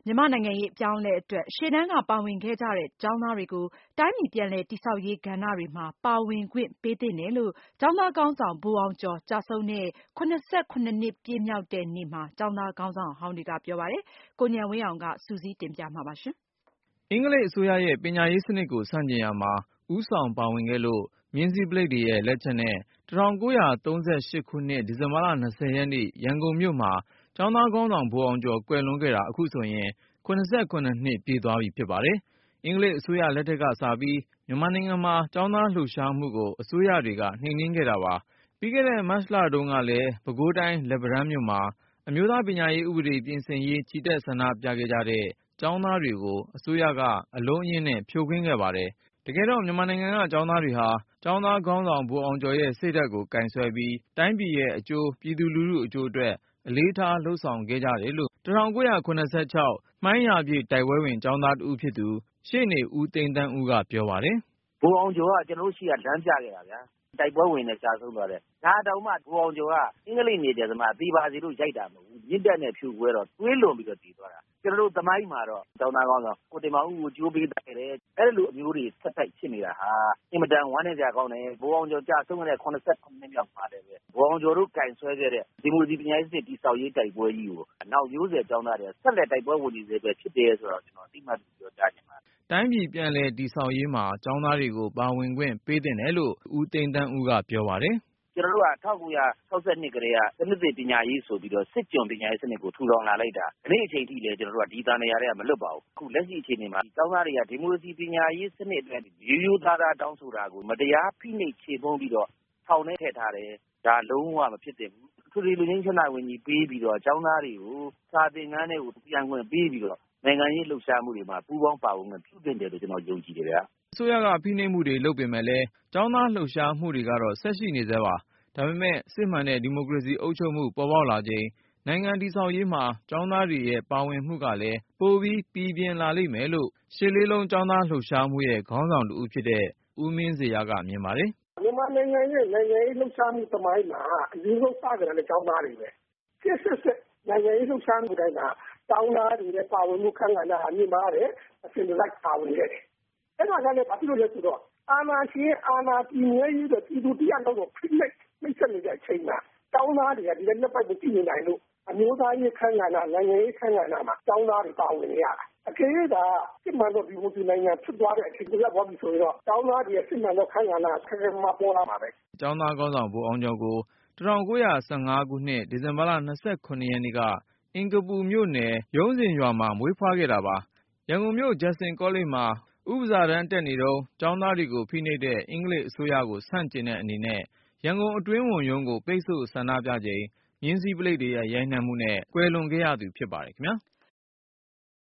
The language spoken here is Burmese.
မြန်မာနိုင်ငံရေးအပြောင်းအလဲအတွက်ရှေ့တန်းကပါဝင်ခဲ့ကြတဲ့ကျောင်းသားတွေကိုတိုင်းပြည်ပြန်လည်တည်ဆောက်ရေးကဏ္ဍတွေမှာပါဝင်ခွင့်ပေးသင့်တယ်လို့ကျောင်းသားခေါင်းဆောင်ဗိုလ်အောင်ကျော်ကျဆုံးတဲ့၇နှစ်ပြည့်မြောက်တဲ့နေ့မှာကျောင်းသားခေါင်းဆောင်ဟောင်းတွေကပြောပါတယ်။ ကိုဉာဏ်ဝင်းအောင်ကစုစည်းတင်ပြမှာပါ။အင်္ဂလိပ်အစိုးရရဲ့ပညာရေးစနစ်ကိုဆန့်ကျင်ရာမှာဦးဆောင်ပါဝင်ခဲ့လို့မြင်းစည်းပလိတ်တွေရဲ့လက်ချက်နဲ့1938ခုနှစ်ဒီဇင်ဘာလ20ရက်နေ့ရန်ကုန်မြို့မှာကျောင်းသားခေါင်းဆောင်ဗိုလ်အောင်ကျော်ကွယ်လွန်ခဲ့တာအခုဆိုရင်၇နှစ်ပြည့်သွားပြီဖြစ်ပါတယ်။ အင်္ဂလိပ်အစိုးရလက်ထက်ကစပြီးမြန်မာနိုင်ငံမှာကျောင်းသားလှုပ်ရှားမှုကိုအစိုးရတွေကနှိမ်နင်းခဲ့တာပါ။ ပြီးခဲ့တဲ့မတ်လတုန်းကလည်းပဲခူးတိုင်းလက်ပံတန်းမြို့မှာအမျိုးသားပညာရေးဥပဒေပြင်ဆင်ရေးချီတက်ဆန္ဒပြခဲ့ကြတဲ့ကျောင်းသားတွေကိုအစိုးရကအလုံးအရင်းနဲ့ဖြိုခွင်းခဲ့ပါတယ်။ တကယ်တော့မြန်မာနိုင်ငံကကျောင်းသားတွေဟာကျောင်းသားခေါင်းဆောင်ဗိုလ်အောင်ကျော်ရဲ့စိတ်ဓာတ်ကိုကိုင်ဆွဲပြီးတိုင်းပြည်ရဲ့အကျိုးပြည်သူလူထုအကျိုးအတွက်အလေးထားလုပ်ဆောင်ခဲ့ကြတယ်လို့1976မှိုင်းရာပြည့်တိုက်ပွဲဝင်ကျောင်းသားတဦးဖြစ်သူရှေ့နေဦးသိန်းသန်းဦးကပြောပါတယ်။ "ဗိုလ်အောင်ကျော်ကကျွန်တော်တို့ရှိကလမ်းပြခဲ့တာဗျာ။တိုက်ပွဲဝင်နဲ့ကြာဆုံးသွားတယ်။ဒါတောင်မှဗိုလ်အောင်ကျော်ကအင်္ဂလိပ်နေတယ်သမားသေပါစေလို့ရိုက်တာမဟုတ်ဘူး။မြစ်တက်နဲ့ဖြိုခွဲတော့သွေးလွန်ပြီးတော့သေသွားတာ။ကျွန်တော်တို့သမိုင်းမှာတော့ကျောင်းသားခေါင်းဆောင်ကိုတင်မောင်ဦးကိုကြိုးပေးတိုက်ခဲ့တယ်။အဲ့လိုအမျိုးတွေဆက်တိုက်ဖြစ်နေတာဟာအင်မတန်ဝမ်းနည်းစရာကောင်းတယ်။ဗိုလ်အောင်ကျော်ကြာဆုံးခဲ့တဲ့၇နှစ်မြောက်ပါတယ်ပဲ။ဗိုလ်အောင်ကျော်တို့ကင်ဆွဲခဲ့တဲ့ဒီမိုကရေစီပညာရေးစနစ်တည်ဆောက်ရေးတိုက်ပွဲကြီးကိုနောက်မျိုးဆက်ကျောင်းသားတွေဆက်လက်တိုက်ပွဲဝင်နေစေပဲဖြစ်တယ်ဆိုတော့ကျွန်တော်အတိအမှတ်ပြောကြားချင်ပါတယ်။တိုင်းပြည်ပြန်လည်တည်ဆောက်ရေးမှာကျောင်းသားတွေကိုပါဝင်ခွင့်ပေးသင့်တယ်လို့ဦးသိန်းသန်းဦးကပြောပါတယ်။ကျွန်တော်တို့က1962ကတည်းကစနစ်သစ်ပညာရေးဆိုပြီးတော့စစ်ကျွန်ပညာရေးစနစ်ကိုထူထောင်လာလိုက်တာ။ဒီနေ့အချိန်ထိလည်းကျွန်တော်တို့ကဒီတန်ရာတွေကမလွတ်ပါဘူး။အခုလက်ရှိအခြေအနေမှာကျောင်းသားတွေကဒီမိုကရေစီပညာရေးစနစ်အတွက်ရိုးရိုးသားသားတောင်းဆိုတာကိုမတရားဖိနှိပ်ခြေမှုန်းပြီးတော့ထောင်ထဲထည့်ထားတယ်။ဒါလုံးဝမဖြစ်သင့်ဘူး။သူတွေလူချင်းချမ်းသာဝင်ကြီးပေးပြီးတော့ကျောင်းသားတွေကိုစာသင်ခန်းတွေကိုပြန်ခွင့်ပေးပြီးတော့နိုင်ငံရေးလှုပ်ရှားမှုတွေမှာပူးပေါင်းပါဝင်ခွင့်ပြုသင့်တယ်လို့ကျွန်တော်ယုံကြည်တယ်ဗျာ။အစိုးရကဖိနှိပ်မှုတွေလုပ်ပေမဲ့လည်းကျောင်းသားလှုပ်ရှားမှုတွေကတော့ဆက်ရှိနေဆဲပါ။ဒါပေမဲ့စစ်မှန်တဲ့ဒီမိုကရေစီအုပ်ချုပ်မှုပေါ်ပေါက်လာချိန်နိုင်ငံတည်ဆောက်ရေးမှာကျောင်းသားတွေရဲ့ပါဝင်မှုကလည်းပိုပြီးပီပြင်လာလိမ့်မယ်လို့ရှစ်လေးလုံးကျောင်းသားလှုပ်ရှားမှုရဲ့ခေါင်းဆောင်တဦးဖြစ်တဲ့ဦးမင်းဇေယျကမြင်ပါတယ်။မြန်မာနိုင်ငံရဲ့နိုင်ငံရေးလှုပ်ရှားမှုသမိုင်းမှာအရင်ဆုံးစကြတဲ့ကျောင်းသားတွေပဲ။စစ်နိုင်ငံရေးလှုပ်ရှားမှုတိုင်းကကျောင်းသားတွေရဲ့ပါဝင်မှုခန့်ကဏ္ဍအမြင့်မားတယ်အစဉ်တစိုက်ပါဝင်ခဲ့တယ်။အဲ့ဒါကလည်းဘာဖြစ်လို့လဲဆိုတော့အာဏာရှင်အာဏာပြည်မြဲရေးတဲ့ပြည်သူတရားတော်ကိုဖိနှိပ်မိတ်ဆက်နေတဲ့အချိန်မှာကျောင်းသားတွေကဒီလက်နက်ပိုက်ကိုကြည့်နေနိုင်လို့အမျိုးသားရေးခန့်ကဏ္ဍနိုင်ငံရေးခန့်ကဏ္ဍမှာကျောင်းသားတွေပါဝင်နေရတာ။အကယ်၍သာစစ်မှန်သောဒီမိုကရေစီနိုင်ငံဖြစ်သွားတဲ့အချိန်ကိုရောက်သွားပြီဆိုရင်တော့ကျောင်းသားတွေရဲ့စစ်မှန်သောခန့်ကဏ္ဍဆဲဆဲမှာပေါ်လာမှာပဲ။ကျောင်းသားခေါင်းဆောင်ဗိုလ်အောင်ကျော်ကို1915ခုနှစ်ဒီဇင်ဘာလ29ရက်နေ့ကအင်္ဂပူမြို့နယ်ရုံးစဉ်ရွာမှာမွေးဖွားခဲ့တာပါ။ရန်ကုန်မြို့ဂျက်ဆင်ကောလိပ်မှာဥပစာတန်းတက်နေတုန်းကျောင်းသားတွေကိုဖိနှိပ်တဲ့အင်္ဂလိပ်အစိုးရကိုဆန့်ကျင်တဲ့အနေနဲ့ရန်ကုန်အတွင်းဝန်ရုံးကိုပိတ်ဆို့ဆန္ဒပြချိန်မြင်းစည်းပလိတ်တွေရဲ့ရိုက်နှက်မှုနဲ့ကွယ်လွန်ခဲ့ရသူဖြစ်ပါတယ်ခင်ဗျာ။